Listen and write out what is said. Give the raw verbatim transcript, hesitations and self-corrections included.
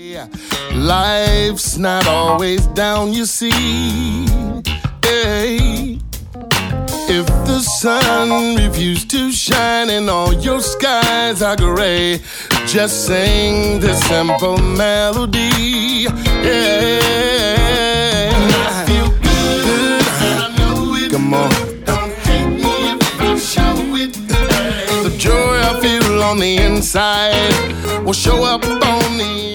Life's not always down, you see. Hey. If the sun refused to shine and all your skies are gray, just sing this simple melody. Yeah. I feel good, I know it. Come on. Don't hate me if I show it. The joy I feel on the inside will show up on the